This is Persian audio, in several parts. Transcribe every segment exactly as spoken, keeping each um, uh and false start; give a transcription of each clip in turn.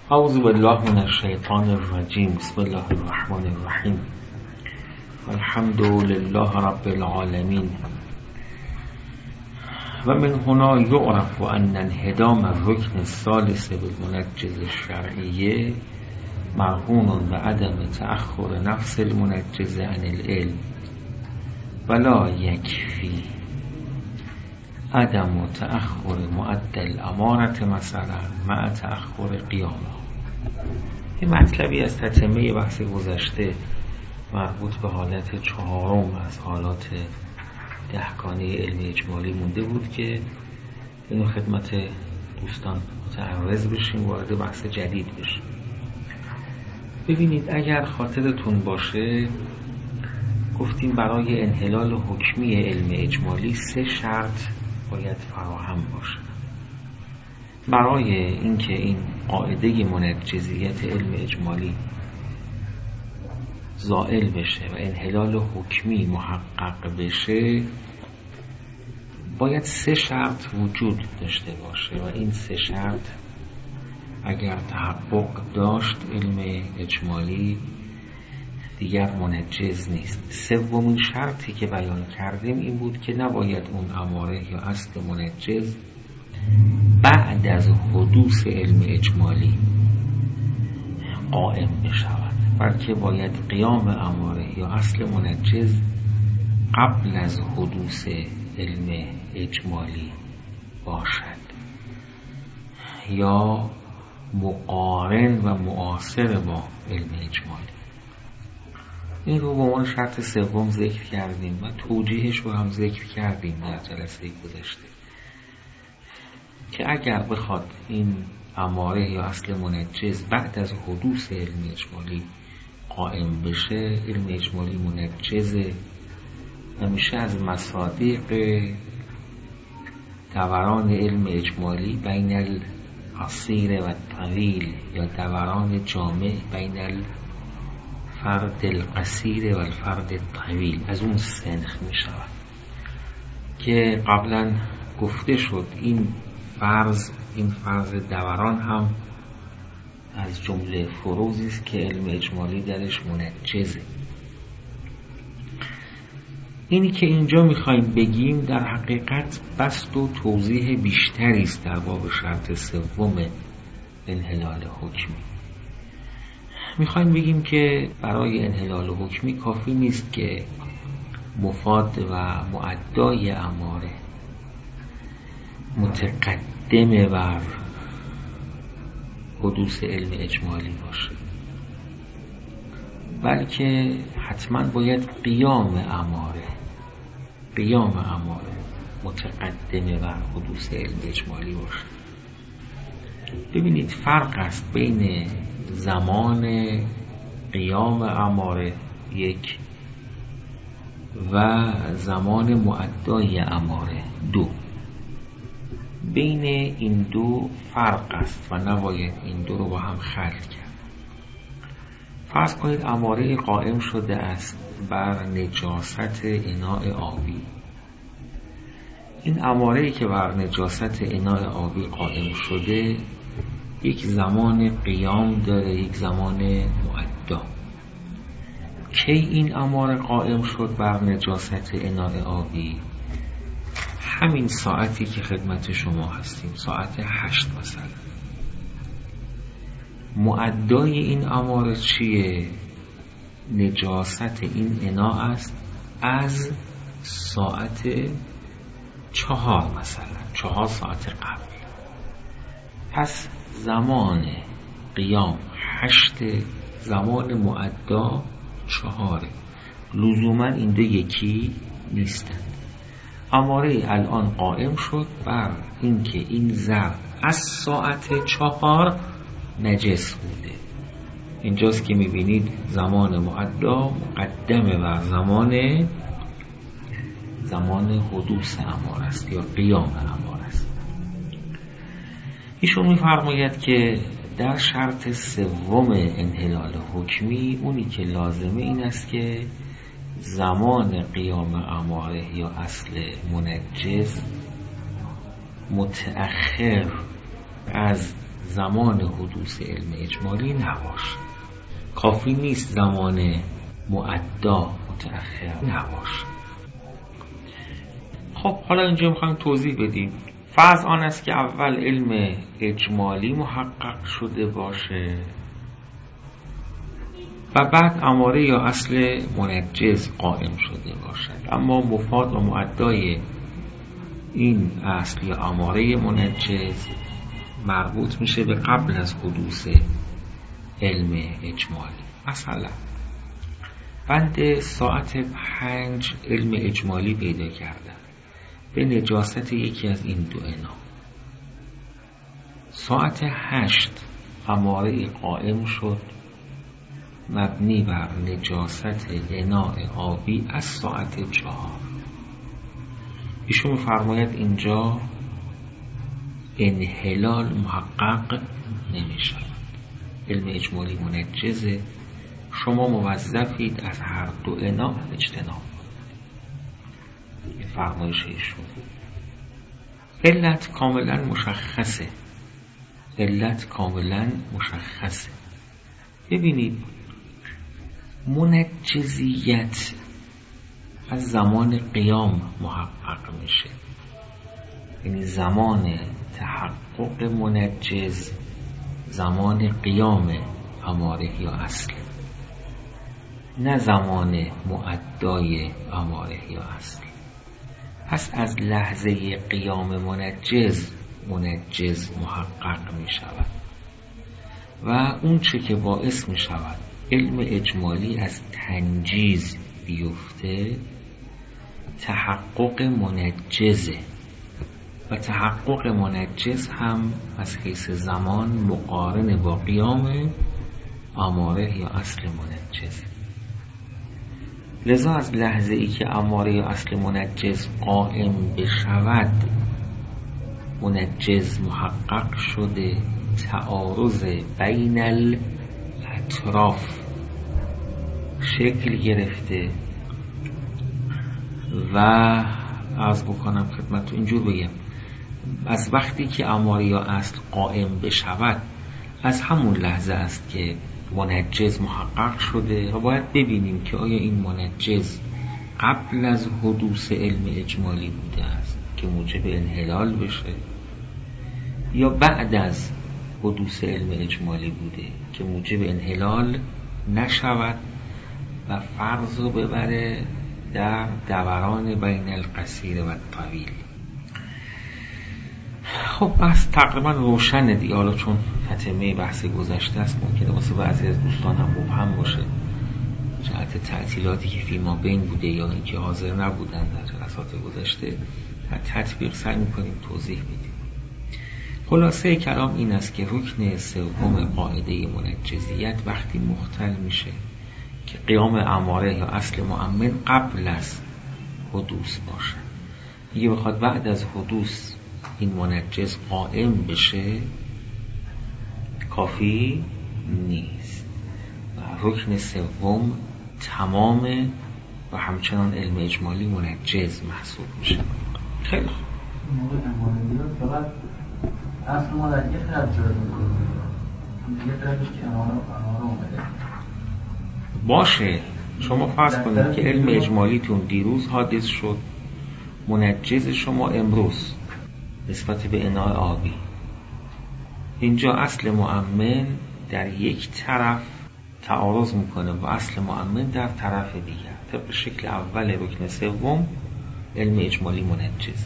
اعوذ بالله من الشیطان الرجیم. بسم الله الرحمن الرحیم. الحمد لله رب العالمین. و من هنا یعرف ان انهدام الرکن الثالث بالمنجز الشرعیه مرهون به عدم تأخر نفس المنجز عن العلم ولا یکفی عدم تأخر معدل امارت مثلا مع تأخر قیامه. این مطلبی از تتمه بحث گذشته مربوط به حالت چهارم از حالات دهگانه علم اجمالی مونده بود که اینو خدمت دوستان متعرض بشیم، وارد بحث جدید بشیم. ببینید، اگر خاطرتون باشه گفتیم برای انحلال حکمی علم اجمالی سه شرط باید فراهم باشه. برای اینکه این قاعده منجزیت علم اجمالی زائل بشه و انحلال حکمی محقق بشه باید سه شرط وجود داشته باشه و این سه شرط اگر تحقق داشت علم اجمالی دیگر منجز نیست. سومین شرطی که بیان کردیم این بود که نباید اون اماره یا اصل منجز بعد از حدوث علم اجمالی قائم بشود، بلکه باید قیام اماره یا اصل منجز قبل از حدوث علم اجمالی باشد یا مقارن و معاصر با علم اجمالی. این رو به عنوان شرط سوم ذکر کردیم و توجیهش رو هم ذکر کردیم در جلسه گذشته که اگر بخواد این اماره یا اصل منجز بعد از حدوث علم اجمالی قائم بشه، علم اجمالی منجزه و میشه از مصادیق دوران علم اجمالی بین القصیر و طویل یا دوران جامع بین الفرد القصیر و الفرد طویل، از اون سنخ میشود که قبلا گفته شد این فرض این فرض دوران هم از جمله فروزی است که علم اجمالی درش منجزه. اینی که اینجا میخوایم بگیم در حقیقت بسط و توضیح بیشتری است در باب شرط سوم انحلال حکمی. میخوایم بگیم که برای انحلال حکمی کافی نیست که مفاد و معدای اماره متقدم بر حدوث علم اجمالی باشه، بلکه حتما باید قیام اماره قیام اماره متقدم بر حدوث علم اجمالی باشه. ببینید، فرق است بین زمان قیام اماره یک و زمان معدای اماره دو. بین این دو فرق است و نباید این دو رو با هم خلط کرد. فرض کنید اماره قائم شده است بر نجاست اناء آبی. این اماره‌ای که بر نجاست اناء آبی قائم شده یک زمان قیام داره، یک زمان معدا. کی این اماره قائم شد بر نجاست اناء آبی؟ همین ساعتی که خدمت شما هستیم، ساعت هشت مثلا. معدای این اماره چیه؟ نجاست این اناء است از ساعت چهار مثلا، چهار ساعت قبل. پس زمان قیام هشت، زمان معدا چهاره. لزوما این دو یکی نیستند. اماره الان قائم شد بر اینکه این ظرف از ساعت چهار نجس بوده. اینجاست که میبینید زمان معدا مقدمه بر زمان زمان حدوث اماره است یا قیام اماره است. ایشون میفرماید که در شرط سوم انحلال حکمی اونی که لازمه این است که زمان قیام اماره یا اصل منجز متأخر از زمان حدوث علم اجمالی نباشه. کافی نیست زمان معدا متأخر نباشه. خب حالا اینجا میخوایم توضیح بدیم. فرض آن است که اول علم اجمالی محقق شده باشه و بعد اماره یا اصل منجز قائم شده باشد، اما مفاد و معدای این اصل یا اماره منجز مربوط میشه به قبل از حدوث علم اجمالی. مثلا بند ساعت پنج علم اجمالی پیدا کردن به نجاست یکی از این دو انا. ساعت هشت اماره قائم شد مبنی بر نجاست اناء آبی از ساعت چهار. ایشون فرماید اینجا انحلال محقق نمی شود. علم اجمالی منجزه، شما موظفید از هر دو انا اجتناب. این فرمایش ایشون. علت کاملا مشخصه. علت کاملا مشخصه. ببینید منجزیت از زمان قیام محقق میشه، یعنی زمان تحقق منجز زمان قیام اماره یا اصل، نه زمان معدای اماره یا اصل. پس از لحظه قیام منجز منجز محقق می شود و اون چه که باعث می شود علم اجمالی از تنجیز بیفته تحقق منجزه و تحقق منجز هم از حیث زمان مقارن با قیام اماره یا اصل منجز. لذا از لحظه ای که اماره یا اصل منجز قائم بشود منجز محقق شده، تعارض بین الاطراف شکل گرفته و عرض بکنم خدمت اینجور بگم از وقتی که اماره یا اصل قائم بشود از همون لحظه است که منجز محقق شده و باید ببینیم که آیا این منجز قبل از حدوث علم اجمالی بوده است که موجب انحلال بشه یا بعد از حدوث علم اجمالی بوده که موجب انحلال نشود و فرض رو ببره در دوران بین القصیر و طویل. خب بس تقریبا روشنه دیگه. حالا چون تتمه بحث گذشته است ممکنه واسه بعضی از دوستان هم مبهم باشه جهت تعطیلاتی که فی ما بین بوده یا اینکه حاضر نبودن در جلسات گذشته. در تطبیق سعی می‌کنیم توضیح بدیم. خلاصه کلام این است که رکن سوم قاعده منجزیت وقتی مختل میشه که قیام اماره یا اصل مؤمن قبل از حدوث باشه. اگه بخواد بعد از حدوث این منجز قائم بشه کافی نیست و رکن سوم تمام و همچنان علم اجمالی منجز محسوب میشه. خیلی خوب. فقط اصل ما در یه طرف جای میکنه، یه طرفش که اماره اومده باشه. شما فرض کنید که علم اجمالیتون دیروز حادث شد، منجز شما امروز نسبت به اناء آبی. اینجا اصل مؤمن در یک طرف تعارض میکنه با اصل مؤمن در طرف دیگر. طبق شکل اول رکن سوم علم اجمالی منجزه.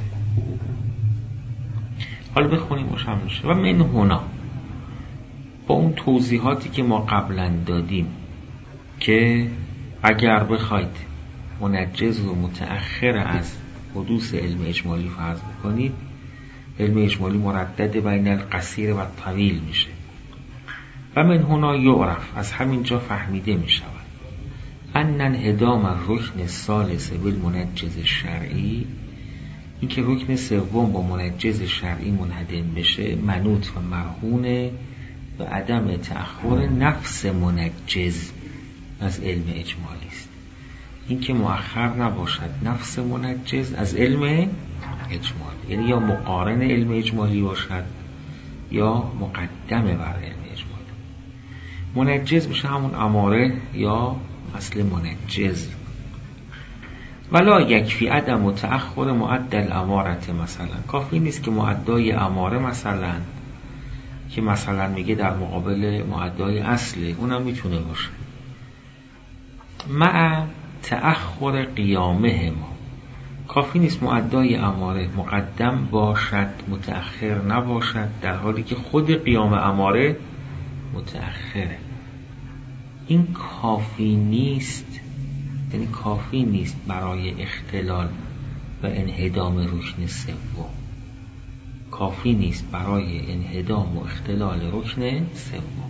حالا بخونیم روشن میشه. و من هنا با اون توضیحاتی که ما قبلا دادیم که اگر بخواید منجز و متأخر از حدوث علم اجمالی فرض بکنید علم اجمالی مردد بین القصیر و طویل میشه. و من هنا یعرف از همین جا فهمیده میشود ان انهدام الرکن الثالث بالمنجز الشرعی، این که رکن سوم با منجز شرعی منهدم بشه منوط و مرهون به عدم تأخر نفس منجز از علم اجمالی است. این که مؤخر نباشد نفس منجز از علم اجمالی، یعنی یا مقارن علم اجمالی باشد یا مقدمه بر علم اجمالی. منجز میشه همون اماره یا اصل منجز. ولا یکفی عدم و تأخر معدل امارت، مثلا کافی نیست که معدای اماره مثلا که مثلا میگه در مقابل معدای اصله، اونم میتونه باشه. مع تأخر قیامه ما، کافی نیست معدای اماره مقدم باشد متأخر نباشد، در حالی که خود قیام اماره متأخره. این کافی نیست، یعنی کافی نیست برای اختلال و انهدام رکن سوم، کافی نیست برای انهدام و اختلال رکن سوم.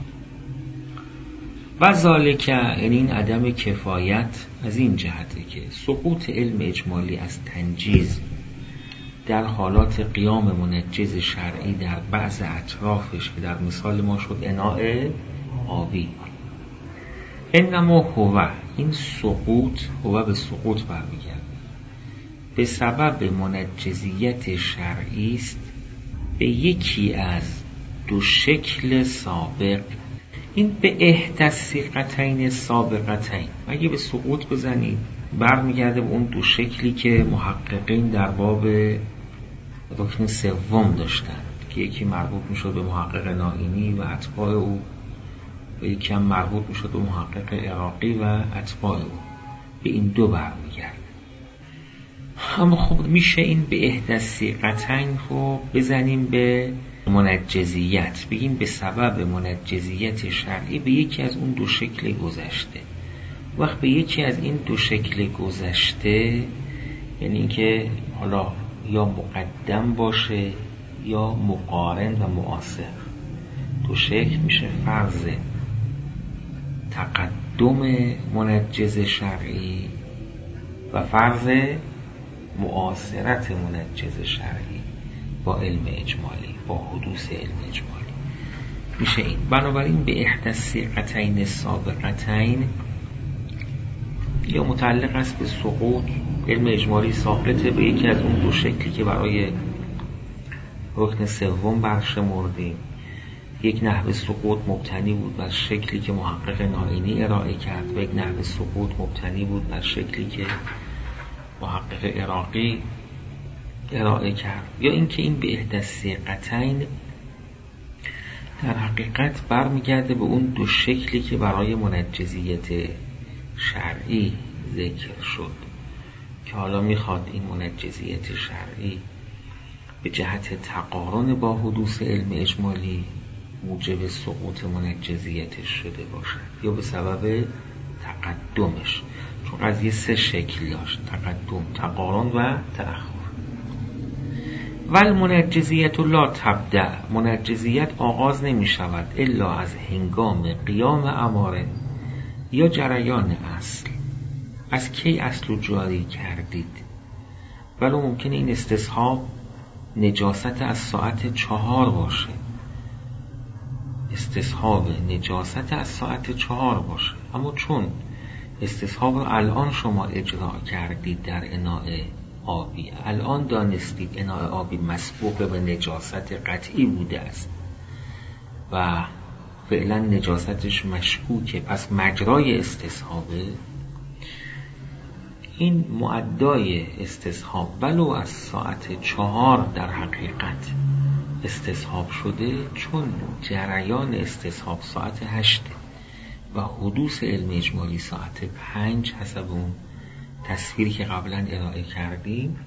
و ذالک، یعنی این عدم کفایت از این جهته که سقوط علم اجمالی از تنجیز در حالات قیام منجز شرعی در بعض اطرافش که در مثال ما شد اناء آبی، انما هو، این سقوط هو به سقوط برمیگرد به سبب منجزیت شرعی است به یکی از دو شکل سابق. این به احدثیقتین سابقتین، اگه به سقوط بزنید برمیگرده به اون دو شکلی که محققین در باب رکن سوم داشتن که یکی مربوط میشد به محقق نائینی و اتباع او و یکی هم مربوط میشد به محقق عراقی و اتباع او، به این دو برمیگرده. اما خب میشه این به احدثیقتین رو بزنیم به منجزیت، بگیم به سبب منجزیت شرعی به یکی از اون دو شکل گذشته. وقت به یکی از این دو شکل گذشته یعنی اینکه حالا یا مقدم باشه یا مقارن و معاصر، دو شکل میشه فرض تقدم منجز شرعی و فرض معاصرت منجز شرعی با علم اجمالی، با حدوث علم اجمالی میشه این. بنابراین به احدثیقتین سابقتین یا متعلق است به سقوط علم اجمالی ساقطه به یکی از اون دو شکلی که برای رکن سوم برشمردیم. یک نحوه سقوط مبتنی بود بر شکلی که محقق نائینی ارائه کرد و یک نحوه سقوط مبتنی بود بر شکلی که محقق عراقی ارائه کرد. یا اینکه این به احدثیقتین در حقیقت برمیگرده به اون دو شکلی که برای منجزیت شرعی ذکر شد که حالا میخواد این منجزیت شرعی به جهت تقارن با حدوث علم اجمالی موجب سقوط منجزیتش شده باشد یا به سبب تقدمش، چون قضیه سه شکل داشت: تقدم، تقارن و تأخر. ول منجزیت لا تبدأ، منجزیت آغاز نمی شود الا از هنگام قیام اماره یا جریان اصل. از کی اصل رو جاری کردید؟ ولو ممکنه این استصحاب نجاست از ساعت چهار باشه، استصحاب نجاست از ساعت چهار باشه، اما چون استصحاب رو الان شما اجرا کردید در اناء آبی، الان دانستید اناء آبی مسبوق به نجاست قطعی بوده است و فعلا نجاستش مشکوکه، پس مجرای استصحابه، این معدای استصحاب ولو از ساعت چهار در حقیقت استصحاب شده، چون جریان استصحاب ساعت هشته و حدوث علم اجمالی ساعت پنج حسب اون تصویری که قبلا ارائه کردیم،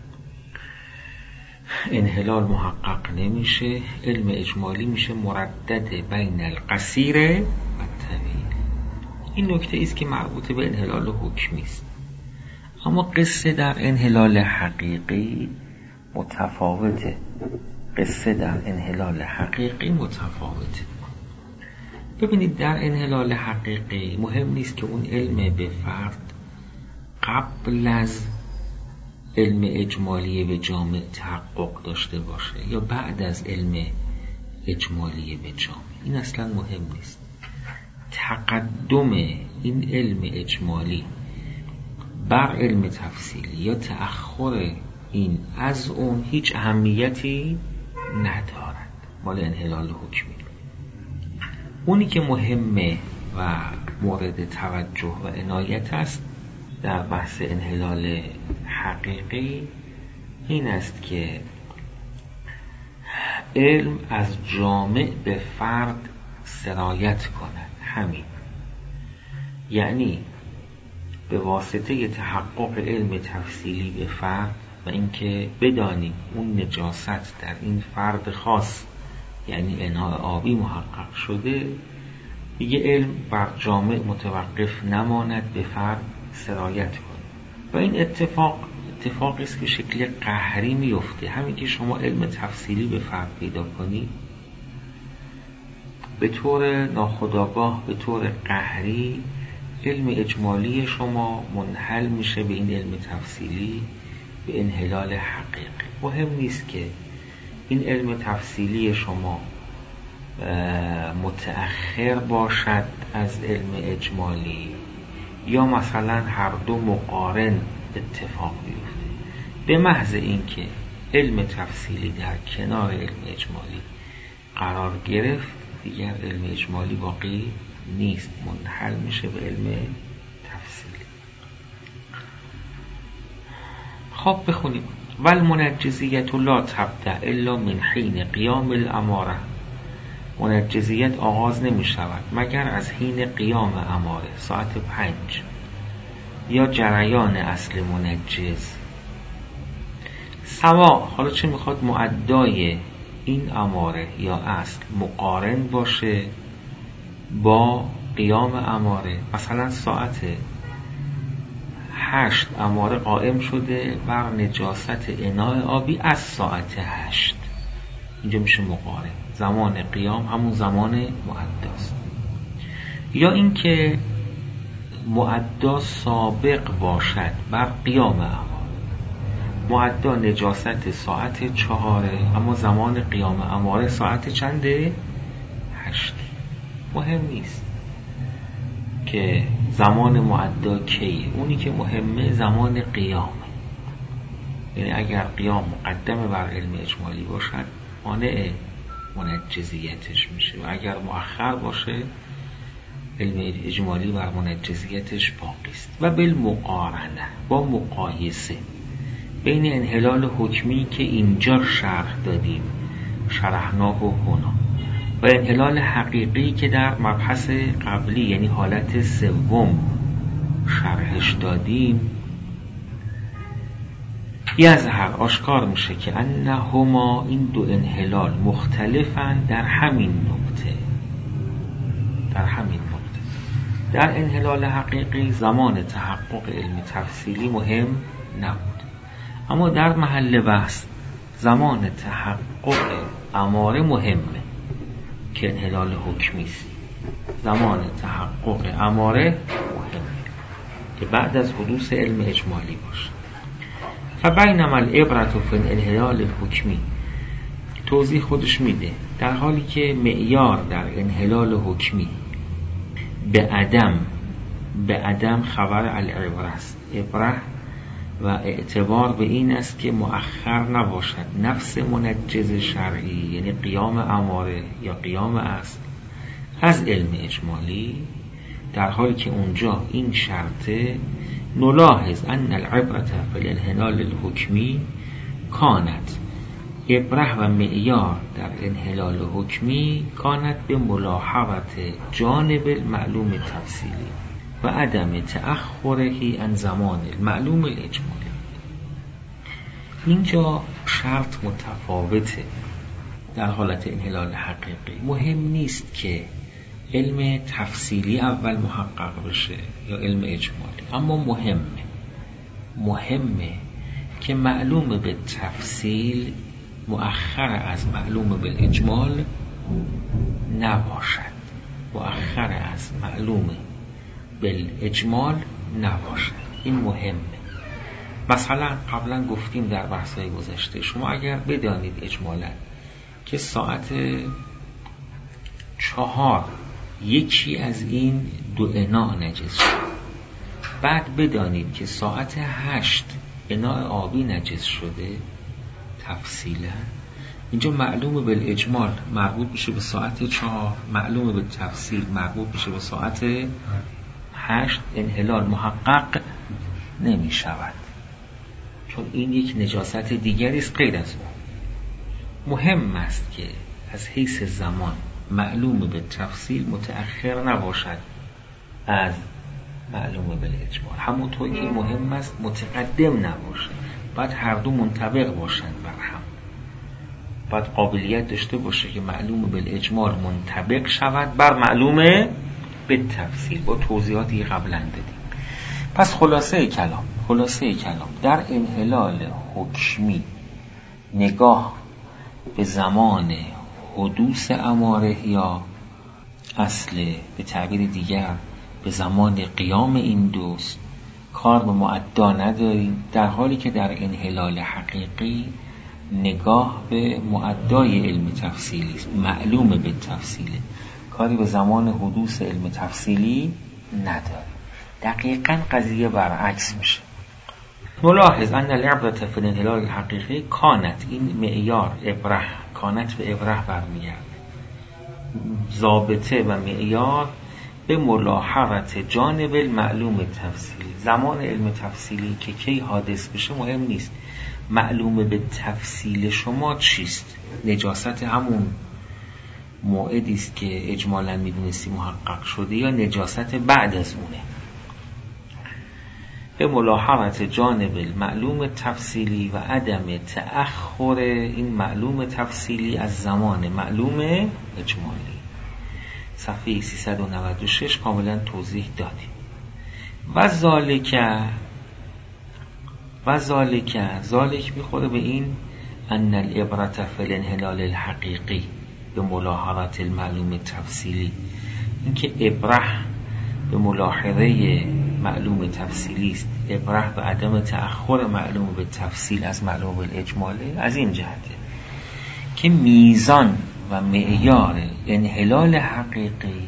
انحلال محقق نمیشه، علم اجمالی میشه مردد بین القصیر و طویل. این نکته است که مربوط به انحلال حکمی است. اما قصه در انحلال حقیقی متفاوته، قصه در انحلال حقیقی متفاوته. ببینید در انحلال حقیقی مهم نیست که اون علم به فرد قبل از علم اجمالی به جامع تحقق داشته باشه یا بعد از علم اجمالی به جامع، این اصلا مهم نیست. تقدم این علم اجمالی بر علم تفصیلی یا تأخر این از اون هیچ اهمیتی ندارد. مال انحلال حکمی. اونی که مهمه و مورد توجه و عنایت است در بحث انحلال حقیقی این است که علم از جامع به فرد سرایت کند. همین یعنی به واسطه تحقق علم تفصیلی به فرد و اینکه بدانیم اون نجاست در این فرد خاص یعنی اناء آبی محقق شده، دیگه علم بر جامع متوقف نماند، به فرد سرایت کنه. و این اتفاق اتفاقی است که شکل قهری میفته. همین که شما علم تفصیلی به فرد پیدا کنی، به طور ناخودآگاه، به طور قهری علم اجمالی شما منحل میشه به این علم تفصیلی، به انحلال حقیقی. مهم نیست که این علم تفصیلی شما متأخر باشد از علم اجمالی یا مثلا هر دو مقارن اتفاق بیفته. به محض اینکه علم تفصیلی در کنار علم اجمالی قرار گرفت، دیگر علم اجمالی باقی نیست، منحل میشه به علم تفصیلی. خب بخونیم: والمنجزیت لا تبدأ الا من حین قیام الاماره. منجزیت آغاز نمی شود مگر از حین قیام اماره، ساعت پنج، یا جریان اصل منجز. سوا، حالا چه میخواد معدای این اماره یا اصل مقارن باشه با قیام اماره. مثلا ساعت هشت اماره قائم شده بر نجاست اناء آبی از ساعت هشت، اینجا میشه مقارن. زمان قیام همون زمان معداست. یا اینکه معدا سابق باشد بر قیام اماره. معدا نجاست ساعت چهاره اما زمان قیام اماره ساعت چنده؟ هشت. مهم نیست که زمان معدا کیه، اونی که مهمه زمان قیامه. یعنی اگر قیام مقدم بر علم اجمالی باشد مانع منجزیتش میشه و اگر مؤخر باشه علم اجمالی بر منجزیتش باقی است. و بالمقارنه، با مقایسه بین انحلال حکمی که اینجا شرح دادیم، شرحناه و هنا، و انحلال حقیقی که در مبحث قبلی یعنی حالت سوم شرحش دادیم، یظهر آشکار میشه که انهما، این دو انحلال مختلفن در همین نقطه. در همین نقطه در انحلال حقیقی زمان تحقق علم تفصیلی مهم نبود، اما در محل بحث زمان تحقق اماره مهمه که انحلال حکمی است. زمان تحقق اماره مهمه که بعد از حدوث علم اجمالی باشه. فبینما العبرة فی الانحلال الحکمی، توضیح خودش میده، در حالی که معیار در انحلال حکمی به عدم به عدم خبر العبره است. عبره و اعتبار به این است که مؤخر نباشد نفس منجز شرعی یعنی قیام اماره یا قیام اصل از علم اجمالی، در حالی که اونجا این شرطه. نلاحظ ان العبرة فی الانحلال الحکمی کانت، عبره و معیار در انحلال حکمی کانت به ملاحظت جانب المعلوم تفصیلی و عدم تأخرهی عن زمان المعلوم الاجمالی. اینجا شرط متفاوته. در حالت انحلال حقیقی مهم نیست که علم تفصیلی اول محقق بشه یا علم اجمالی، اما مهمه مهمه که معلوم به تفصیل مؤخر از معلوم به اجمال نباشد، مؤخر از معلوم به اجمال نباشد. این مهمه. مثلا قبلا گفتیم در بحث‌های گذشته، شما اگر بدانید اجمالا که ساعت چهار یکی از این دو اناء نجس شد، بعد بدانید که ساعت هشت اناء آبی نجس شده، تفصیلا اینجا معلوم بالاجمال مربوط میشه به ساعت چهار، معلوم به تفصیل مربوط میشه به ساعت هشت. انحلال محقق نمی شود چون این یک نجاست دیگری است غیر از اون. مهم است که از حیث زمان معلوم به تفصیل متأخر نباشد از معلوم بالاجمال، همونطور که مهم است متقدم نباشد. باید هر دو منطبق باشند بر هم، باید قابلیت داشته باشه که معلوم بالاجمال منطبق شود بر معلوم به تفصیل، با توضیحاتی قبلا دادیم. پس خلاصه کلام خلاصه کلام در انحلال حکمی نگاه به زمان حدوث اماره یا اصل، به تعبیر دیگر به زمان قیام این دوست، کار به معدا نداریم، در حالی که در انحلال حقیقی نگاه به معدای علم تفصیلی است، معلوم به تفصیله، کاری به زمان حدوث علم تفصیلی نداره. دقیقاً قضیه برعکس میشه. ملاحظ ان العبرة فی الانحلال الحقیقی کانت، این معیار ابره، کانت به ابره برمیگرد، ضابطه و معیار به ملاحظت جانب المعلوم تفصیلی. زمان علم تفصیلی که کی حادث بشه مهم نیست، معلوم به تفصیل شما چیست؟ نجاست همون موعدی است که اجمالاً میدونستی محقق شده یا نجاست بعد از اونه؟ به ملاحظت جانب المعلوم تفصیلی و عدم تأخر این معلوم تفصیلی از زمان معلوم اجمالی. صفحه سیصد و نود و شش کاملا توضیح دادیم. و ذالک و ذالک ذالک میخوره به این ان العبرة فی الانحلال الحقیقی به ملاحظت المعلوم تفصیلی، اینکه ابره به ملاحظه معلوم تفصیلی است، ابره به عدم تأخر معلوم به تفصیل از معلوم بالاجماله. از این جهته که میزان و معیار انحلال حقیقی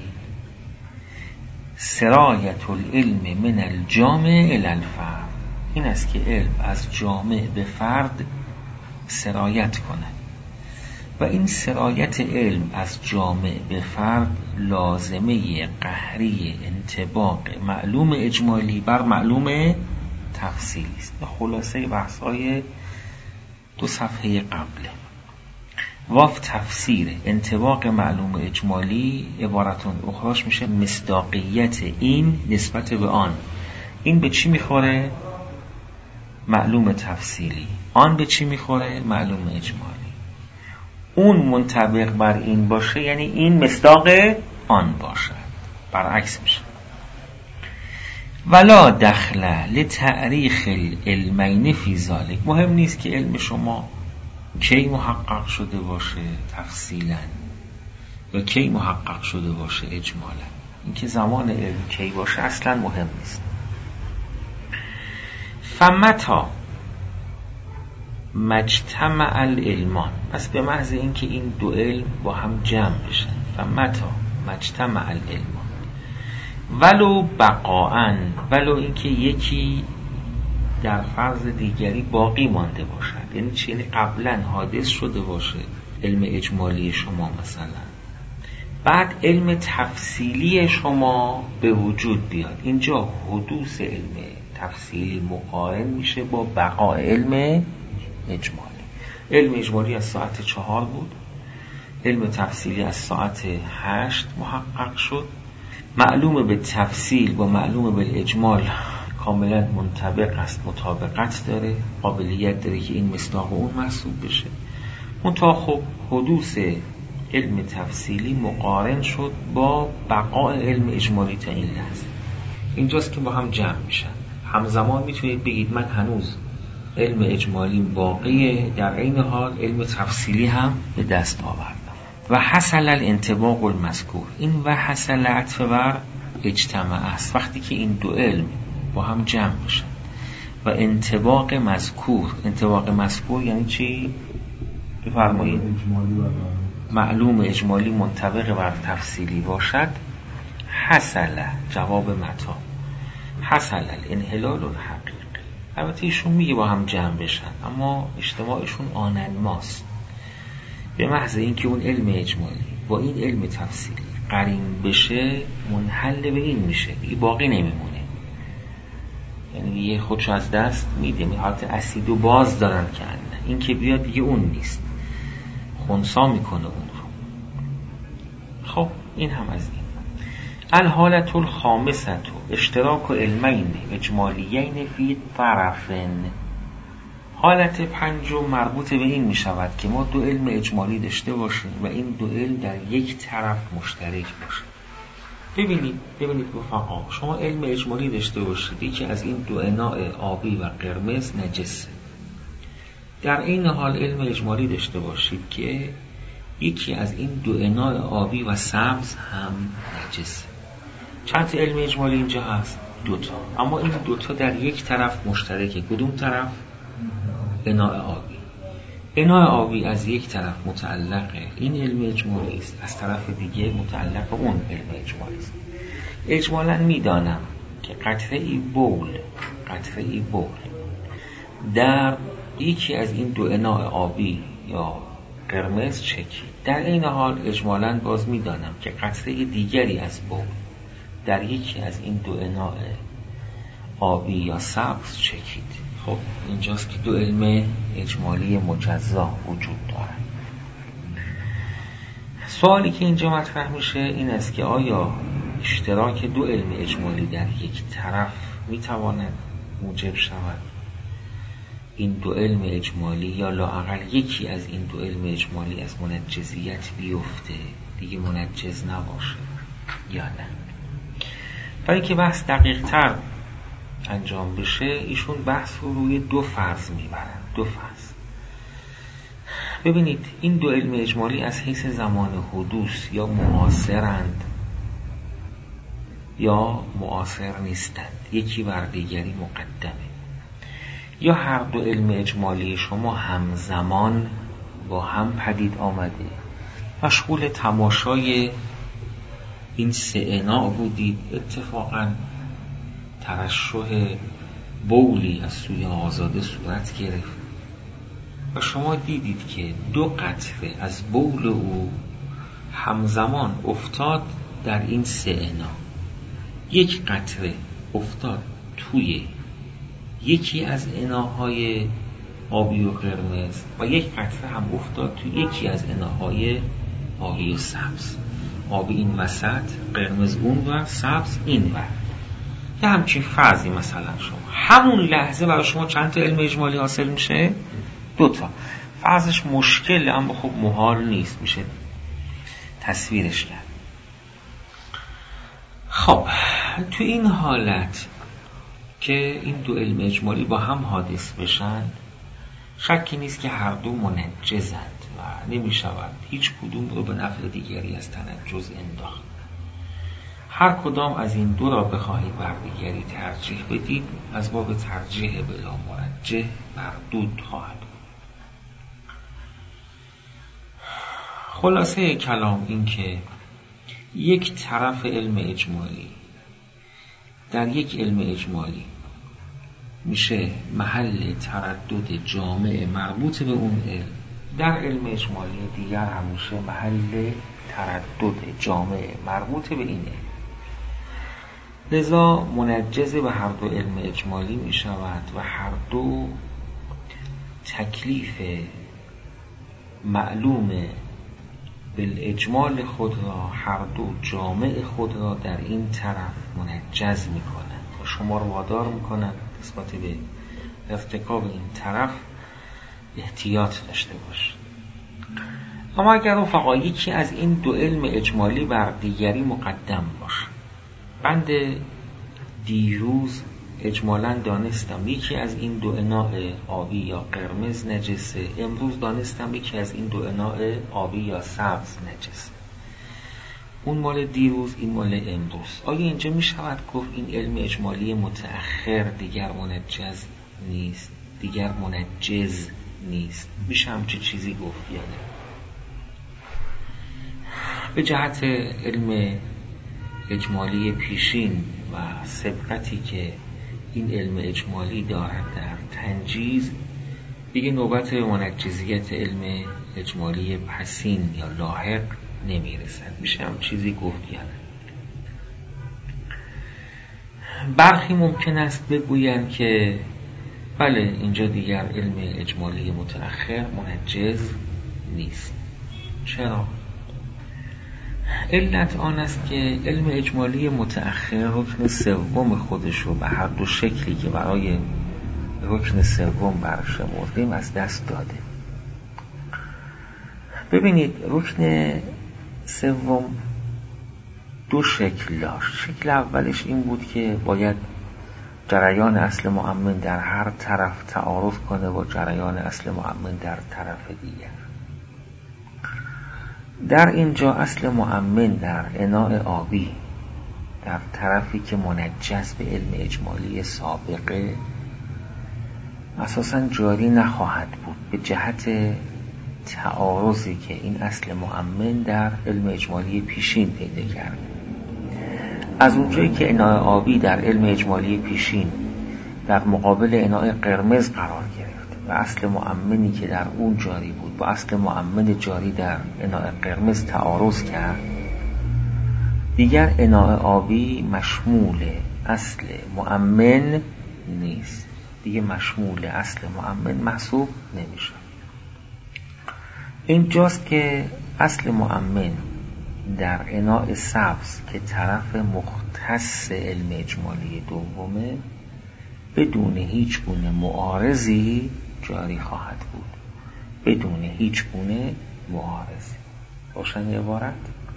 سرایت العلم من الجامع الی الفرد، این است که علم از جامع به فرد سرایت کند و این سرایت علم از جامع به فرد لازمه قهری انطباق معلوم اجمالی بر معلوم تفصیلی است. خلاصه بحث‌های دو صفحه قبله. واف تفسیر انطباق معلوم اجمالی عبارتون اخراش میشه مصداقیت این نسبت به آن. این به چی میخوره؟ معلوم تفصیلی. آن به چی میخوره؟ معلوم اجمالی. اون منطبق بر این باشه یعنی این مصداق آن باشه، برعکس میشه. ولا دخل لتعریخ العلمین فی ذلک، مهم نیست که علم شما کی محقق شده باشه تفصیلا یا کی محقق شده باشه اجمالا، اینکه زمان علم کی باشه اصلا مهم نیست. فمتا مجتمع العلمان، پس به محض اینکه این دو علم با هم جمع بشن، فمتا مجتمع العلمان ولو بقاءً، ولو اینکه یکی در فرض دیگری باقی مانده باشد، یعنی چی؟ یعنی قبلا حادث شده باشه علم اجمالی شما مثلا، بعد علم تفصیلی شما به وجود بیاد. اینجا حدوث علم تفصیلی مقارن میشه با بقاء علم اجمالی. علم اجمالی از ساعت چهار بود، علم تفصیلی از ساعت هشت محقق شد. معلوم به تفصیل با معلوم به اجمال کاملا منطبق است، مطابقت داره، قابلیت داره که این مصداق اون محسوب بشه. منتها خب حدوث علم تفصیلی مقارن شد با بقاء علم اجمالی تا این لحظه. اینجاست که با هم جمع میشن. همزمان میتونید بگید من هنوز علم اجمالی باقیه، در این حال علم تفصیلی هم به دست آوردم. و حصل الانطباق المذکور، این و حصل عطف بر اجتماع است، وقتی که این دو علم با هم جمع بشن. و انطباق مذکور، انطباق مذکور یعنی چی؟ بفرمایید. معلوم اجمالی منطبق بر تفصیلی باشد. حصل جواب متا، حصل الانحلال الحقیقی. البته ایشون میگه با هم جمع بشن، اما اجتماعشون آنن ماست. به محض اینکه اون علم اجمالی با این علم تفصیلی قرین بشه منحل به این میشه، دیگه باقی نمیمونه، یعنی یه خودش از دست میده، حالت اسید و باز دارن که این که بیاد دیگه اون نیست، خنثی میکنه اون رو. خب این هم از این. الحالت الخامسه اشتراک علمین اجمالیین فی طرفن. حالت پنجم مربوط به این می شود که ما دو علم اجمالی داشته باشیم و این دو علم در یک طرف مشترک باشه. ببینید ببینید رفقا، شما علم اجمالی داشته باشید یکی از این دو اناء آبی و قرمز نجسه، در این حال علم اجمالی داشته باشید که یکی از این دو اناء آبی و سبز هم نجسه. چند تا علم اجمالی اینجا هست؟ دوتا، اما این دوتا در یک طرف مشترکه. کدوم طرف؟ اناء آبی. اناء آبی از یک طرف متعلق این علم اجمالی است، از طرف دیگه متعلق اون علم اجمالی است. اجمالاً میدانم که قطره ای بول قطره ای بول در یکی از این دو اناء آبی یا قرمز چکید. در این حال اجمالاً باز میدانم که قطره دیگری از بول در یکی از این دو اناء آبی یا سبز چکید. خب اینجاست که دو علم اجمالی مجزا وجود دارد. سوالی که اینجا مطرح میشه این است که آیا اشتراک دو علم اجمالی در یک طرف میتواند موجب شود این دو علم اجمالی یا لااقل یکی از این دو علم اجمالی از منجزیت بیفته، دیگه منجز نباشه یا نه؟ برای که بحث دقیق تر انجام بشه ایشون بحث رو روی دو فرض میبرن. دو فرض. ببینید این دو علم اجمالی از حیث زمان حدوث یا معاصرند یا معاصر نیستند، یکی بر دیگری مقدمه، یا هر دو علم اجمالی شما همزمان با هم پدید آمده، مشغول تماشای این سه اناء بودید، اتفاقاً ترشح بولی از سوی آزاده صورت گرفت و شما دیدید که دو قطره از بول او همزمان افتاد در این سه اناء. یک قطره افتاد توی یکی از اناهای آبی و قرمز و یک قطره هم افتاد توی یکی از اناهای آبی و سبز. آبی این وسط، قرمز اون و سبز این ور. یه همچین فرضی مثلا شما همون لحظه برای شما چند تا علم اجمالی حاصل میشه؟ دوتا. فرضش مشکل اما خب محال نیست، میشه تصویرش کرد. خب تو این حالت که این دو علم اجمالی با هم حادث بشن، شکی نیست که هر دو منجزند و نمیشود هیچ کدوم رو به نفع دیگری از تنجز انداخت. هر کدام از این دو را بخواهید بر دیگری ترجیح بدید، از باب ترجیح بلا مرجح مردود خواهد. خلاصه کلام این که یک طرف علم اجمالی در یک علم اجمالی میشه محل تردد جامع مربوط به اون علم، در علم اجمالی دیگر هم میشه محل تردد جامع مربوط به این علم. لذا منجز به هر دو علم اجمالی می شود و هر دو تکلیف معلوم بالاجمال خود را، هر دو جامع خود را در این طرف منجز می کنند و شما رو وادار می کنند نسبت به ارتکاب این طرف احتیاط داشته باشید. اما اگر رفقا یکی از این دو علم اجمالی بر دیگری مقدم باشه، بند دیروز اجمالاً دانستم یکی از این دو اناء آبی یا قرمز نجسه، امروز دانستم یکی از این دو اناء آبی یا سبز نجسه. اون مال دیروز، این مال امروز. آیا اینجا می شود گفت این علم اجمالی متأخر دیگر منجز نیست، دیگر منجز نیست؟ میشه همچه چیزی گفت یا نه؟ به جهت علم اجمالی پیشین و سبقتی که این علم اجمالی دارد در تنجیز، دیگه نوبت منجزیت علم اجمالی پسین یا لاحق نمیرسد. میشه هم چیزی گفت یا نه. برخی ممکن است بگویند که بله اینجا دیگر علم اجمالی متأخر منجز نیست. چرا؟ علت آن است که علم اجمالی متأخر رکن سوم خودش رو به هر دو شکلی که برای رکن سوم برشمردیم از دست داده. ببینید رکن سوم دو شکل داشت. شکل اولش این بود که باید جریان اصل مؤمن در هر طرف تعارض کنه با جریان اصل مؤمن در طرف دیگر. در اینجا اصل مؤمن در اناء آبی در طرفی که منجز به علم اجمالی سابقه اساساً جاری نخواهد بود، به جهت تعارضی که این اصل مؤمن در علم اجمالی پیشین پیدا کرد. از اونجایی که اناء آبی در علم اجمالی پیشین در مقابل اناء قرمز قرار گرفت و اصل مؤمنی که در اون جاری بود با اصل مؤمن جاری در اناء قرمز تعارض کرد، دیگر اناء آبی مشمول اصل مؤمن نیست، دیگه مشمول اصل مؤمن محسوب نمیشه. اینجاست که اصل مؤمن در اناء سبز که طرف مختص علم اجمالی دومه بدون هیچ گونه معارضی جاری خواهد بود، بدون هیچ گونه معارضی. روشن عبارت؟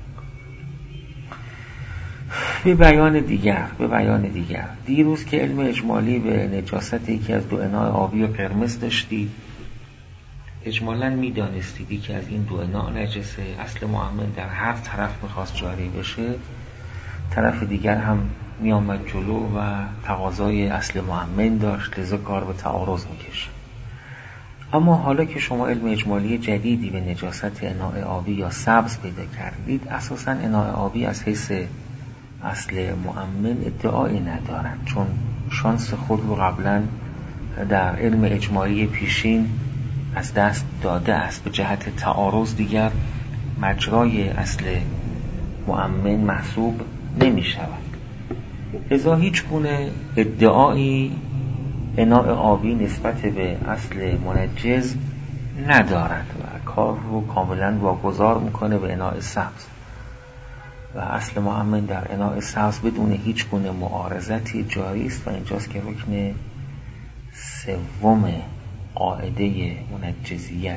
به بیان دیگر به بیان دیگر دیروز که علم اجمالی به نجاست یکی از دو اناء آبی و قرمز داشتی، اجمالاً میدانستیدی که از این دو اناء نجسه، اصل مؤمن در هر طرف میخواست جاری بشه، طرف دیگر هم میامد جلو و تقاضای اصل مؤمن داشت، لذا کار به تعارض میکشه. اما حالا که شما علم اجمالی جدیدی به نجاست اناء آبی یا سبز پیدا کردید، اساساً اناء آبی از حیث اصل مؤمن ادعایی ندارند، چون شانس خود رو قبلاً در علم اجمالی پیشین از دست داده است. به جهت تعارض دیگر مجرای اصل مؤمن محسوب نمی شود. لذا هیچ گونه ادعایی اناء آبی نسبت به اصل منجز ندارد و کار رو کاملا واگذار میکنه به اناء سبز و اصل مؤمن در اناء سبز بدون هیچ گونه معارضتی جاری است و اینجاست که رکن سوم قاعده منجزیت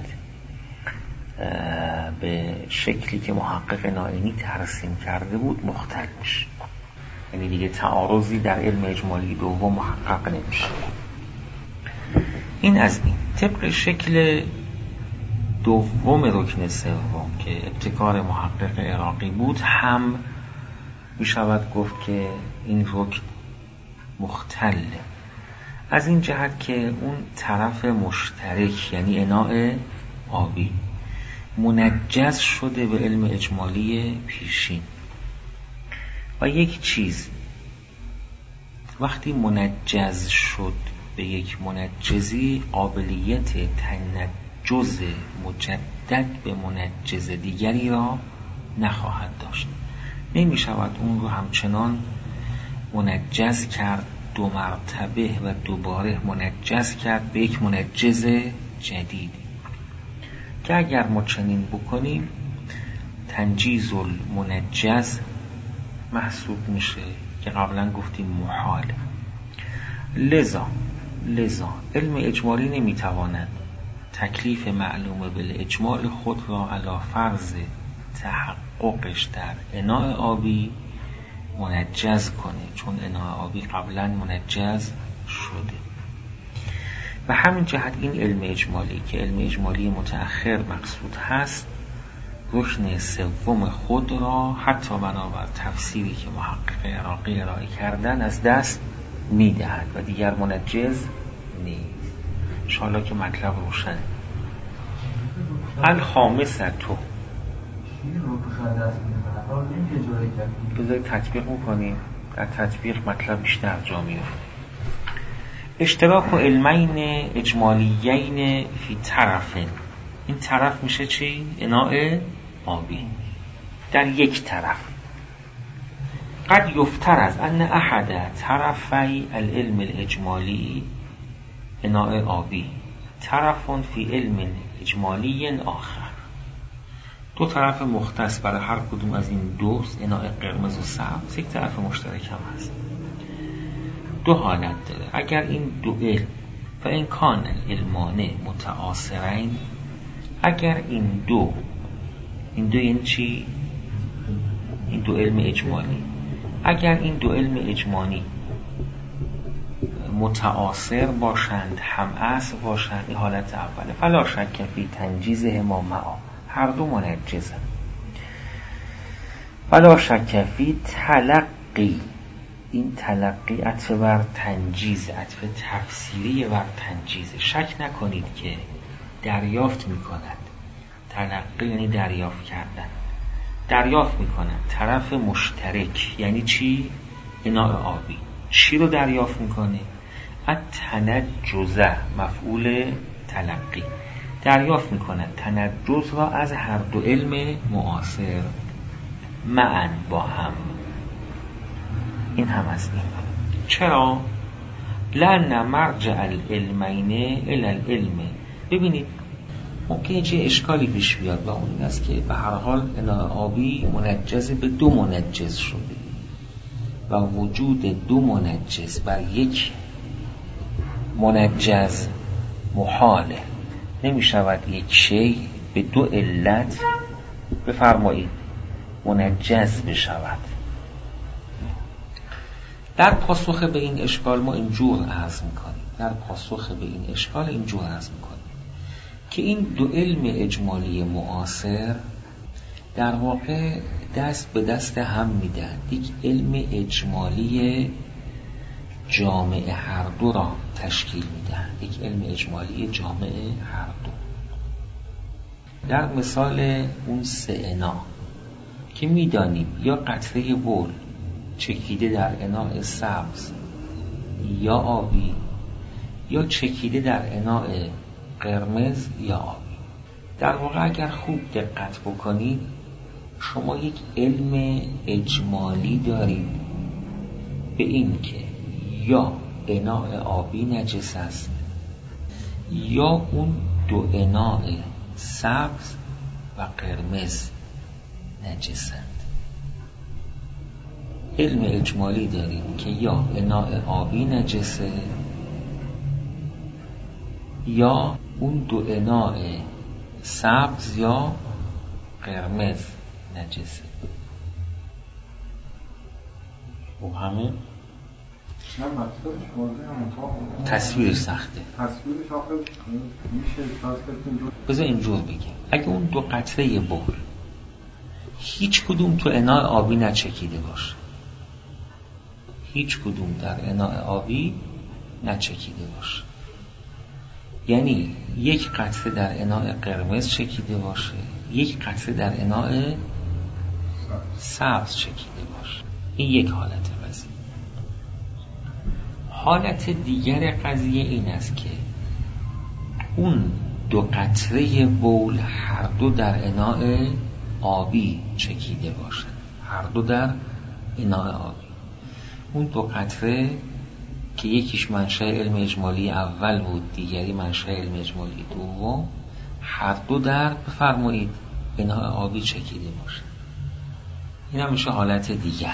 به شکلی که محقق نائینی ترسیم کرده بود مختل میشه. یعنی دیگه تعارضی در علم اجمالی دوم محقق نمیشه. این از این. طبق شکل دوم رکن سوم که ابتکار محقق عراقی بود هم میشود گفت که این رکن مختل از این جهت که اون طرف مشترک یعنی اناء آبی منجز شده به علم اجمالی پیشین و یک چیز وقتی منجز شد به یک منجزی قابلیت تنجز مجدد به منجز دیگری را نخواهد داشت. نمی شود اون رو همچنان منجز کرد دو مرتبه و دوباره منجز کرد به یک منجز جدید که اگر ما چنین بکنیم تنجیز المنجز محسوب میشه که قبلا گفتیم محاله. لذا لذا علم اجمالی نمیتواند تکلیف معلومه بالاجمال خود را علی فرض تحققش در اناء آبی منجز کنه، چون اناء آبی قبلا منجز شده. و همین جهت این علم اجمالی که علم اجمالی متأخر مقصود هست رکن سوم خود را حتی بنابر تفسیری که محقق عراقی ارائه کردن از دست میدهد و دیگر منجز نیست. انشاءالله که مطلب روشن. الخامسه تو بذارید تطبیق میکنیم، در تطبیق مطلب بیشتر جا میفته. اشتراک و علمین اجمالیین فی طرفین این طرف میشه چی؟ اناء آبی. در یک طرف قد یفترض ان احد طرفی العلم الاجمالی اناء آبی طرف فی علم اجمالی آخر. دو طرف مختص برای هر کدوم از این دو اناء قرمز و سبز یک طرف مشترک هم هست. دو حالت داره. اگر این دو علم و این کان علمان متعاصرین، اگر این دو این دو این چی؟ این دو علم اجمالی، اگر این دو علم اجمالی متعاصر باشند، هم اصل باشند، این حالت اوله. فلا شک فی تنجیزهما معا، هر دو منجزن. فلا شک فی تلقی، این تلقی عطف بر تنجیز، عطف تفسیری بر تنجیز. شک نکنید که دریافت میکند. تلقی یعنی دریافت کردن. دریافت میکند طرف مشترک یعنی چی؟ اناء آبی. چی رو دریافت میکنه؟ التنجزه، مفعول تلقی. دریافت میکند تنجز را از هر دو علم معاصر معاً، با هم. این هم از این. چرا؟ لأن مرجع العلمین الی العلم. ببینید ممکنه چه اشکالی پیش بیاد و اون این است که به هر حال اناء آبی منجز به دو منجز شده و وجود دو منجز بر یک منجز محاله. نمی شود یک شی به دو علت بفرمایید منجز بشود. در پاسخ به این اشکال ما اینجور عرض میکنیم در پاسخ به این اشکال اینجور عرض میکنیم که این دو علم اجمالی معاصر در واقع دست به دست هم میدن، یک علم اجمالی جامع هر دو را تشکیل میدن، یک علم اجمالی جامع هر دو. در مثال اون سه انا که میدانیم یا قطره بول چکیده در اناء سبز یا آبی، یا چکیده در اناء قرمز یا آبی. در واقع اگر خوب دقت بکنید شما یک علم اجمالی دارید به این که یا اناء آبی نجس است یا اون دو اناء سبز و قرمز نجسند. علم اجمالی داریم که یا اناء آبی نجسه یا اون دو اناء سبز یا قرمز نجسه. و همه تصویر سخته. تصویرش آخه میشه بذار اینجور بگیم اگه اون دو قطره بول هیچ کدوم تو اناء آبی نچکیده باشه، هیچ کدوم در اناء آبی نچکیده باشه، یعنی یک قطره در اناء قرمز چکیده باشه، یک قطره در اناء سبز چکیده باشه، این یک حالت قضیه. حالت دیگر قضیه این است که اون دو قطره بول هر دو در اناء آبی چکیده باشه، هر دو در اناء آبی. اون دو قطره که یکیش منشأ علم اجمالی اول بود، دیگری منشأ علم اجمالی دوم، هر دو در بفرمایید اناء آبی چکیده باشه. این هم میشه حالت دیگر.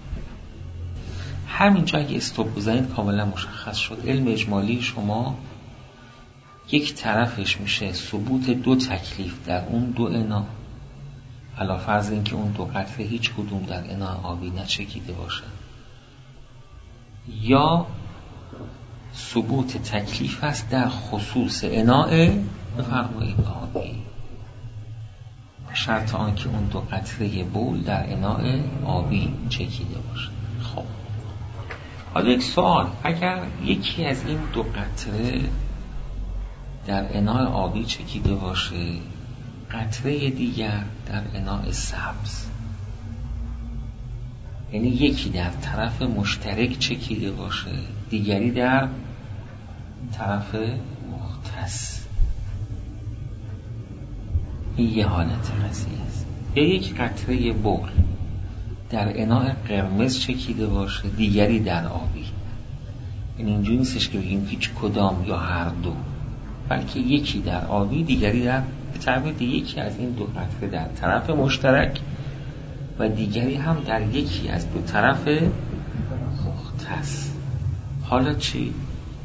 همینجا اگه استوب بزنید کاملا مشخص شد علم اجمالی شما یک طرفش میشه ثبوت دو تکلیف در اون دو انا، علی فرض اینکه اون دو قطره هیچ کدوم در اناء آبی نچکیده باشه، یا ثبوت تکلیف است در خصوص اناء بفرمایید آبی، به شرط آنکه اون دو قطره بول در اناء آبی چکیده باشه. خب حالا یک سوال، اگر یکی از این دو قطره در اناء آبی چکیده باشه، قطره دیگر در اناء سبز، یعنی یکی در طرف مشترک چکیده باشه دیگری در طرف مختص، این یه حالت قضیه است. یا یک قطره بول در اناء قرمز چکیده باشه، دیگری در آبی. این اینجوری نیستش که بگیم هیچ کدام یا هر دو، بلکه یکی در آبی دیگری در، به تعبیر یکی از این دو قطره در طرف مشترک و دیگری هم در یکی از دو طرف مختص. حالا چی؟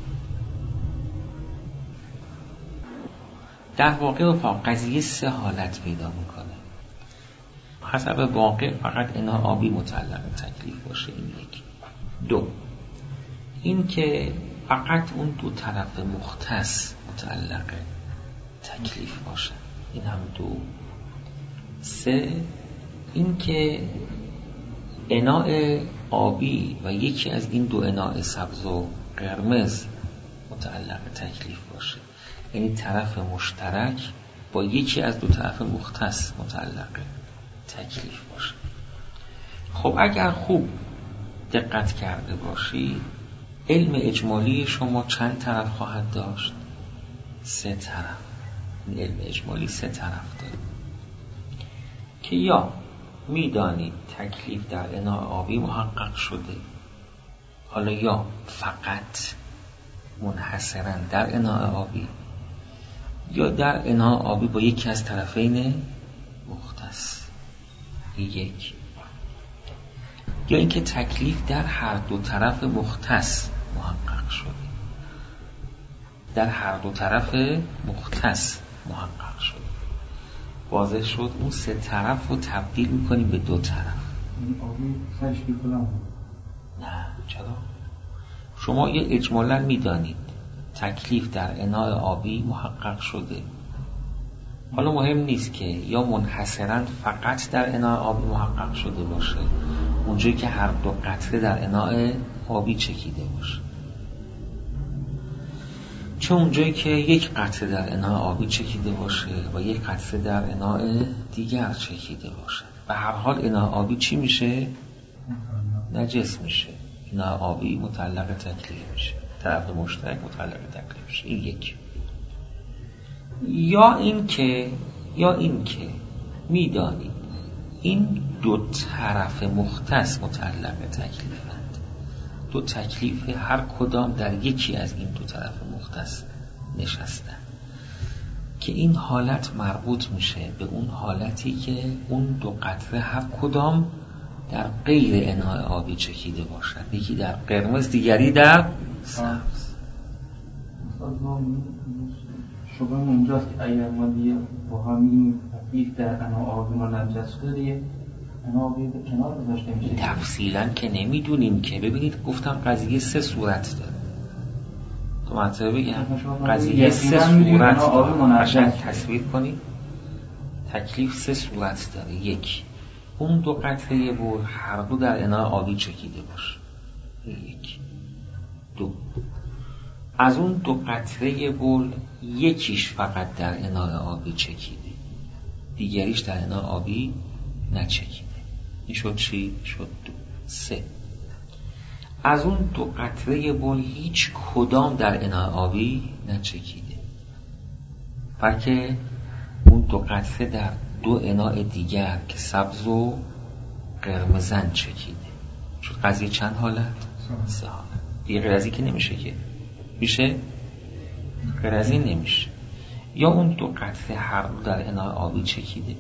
در واقع و قضیه سه حالت پیدا میکنه. حسب واقع فقط اناء آبی متعلق تکلیف باشه، این یک. دو، این که فقط اون دو طرف مختص متعلق تکلیف باشه، این هم دو. سه، این که اناء آبی و یکی از این دو اناء سبز و قرمز متعلق تکلیف باشه، یعنی طرف مشترک با یکی از دو طرف مختص متعلق تکلیف باشه. خب اگر خوب دقت کرده باشی، علم اجمالی شما چند طرف خواهد داشت؟ سه طرف. این علم اجمالی سه طرف داره که یا میدانید تکلیف در اناء آبی محقق شده، حالا یا فقط منحصرا در اناء آبی، یا در اناء آبی با یکی از طرفین مختص، یک. یا اینکه تکلیف در هر دو طرف مختص محقق شده، در هر دو طرف مختص محقق شده. واضح شد؟ اون سه طرف رو تبدیل میکنیم به دو طرف. آبی سرش بیکنم؟ نه، چرا؟ شما یه اجمالا میدانید تکلیف در اناء آبی محقق شده، حالا مهم نیست که یا منحصرا فقط در اناء آبی محقق شده باشه، اونجایی که هر دو قطره در اناء آبی چکیده باشه، چه اونجایی که یک قطره در اناء آبی چکیده باشه و یک قطره در اناء دیگر چکیده باشه. و هر حال اناء آبی چی میشه؟ نجس میشه. اناء آبی متعلق تکلیف میشه، طرف مشترک متعلق تکلیف میشه. این یک. یا این که یا این که میدانید این دو طرف مختص متعلق تکلیفند، دو تکلیف هر کدام در یکی از این دو طرف مختص نشستن، که این حالت مربوط میشه به اون حالتی که اون دو قطره هر کدام در غیر اناء آبی چکیده باشد، یکی در قرمز دیگری در سبز. شبه اونجاست که اگر ما دیگه با همین تکلیف در اناء آبی ما نجس شده، دیگه اناء آبی به کنار گذاشته میشه. تفصیلا که نمیدونیم که. ببینید گفتم قضیه سه صورت داره. تو مطلب بگم قضیه سه صورت داره. قشنگ تصویر کنید. تکلیف سه صورت داره. یک، اون دو قطره بول هر دو در اناء آبی چکیده باشه. یک. دو، از اون دو قطره بول یکیش فقط در اناء آبی چکیده، دیگریش در اناء آبی نچکیده. این شد چی؟ شد دو. سه، از اون دو قطره بول هیچ کدام در اناء آبی نچکیده، بلکه اون دو قطره در دو اناء دیگر که سبز و قرمزن چکیده. شد قضیه چند حالت؟ سه حالت. دیگه غیر از این که نمیشه که. میشه؟ غیر از این نمیشه. یا اون دو قطره هر دو در اناء آبی چکیده،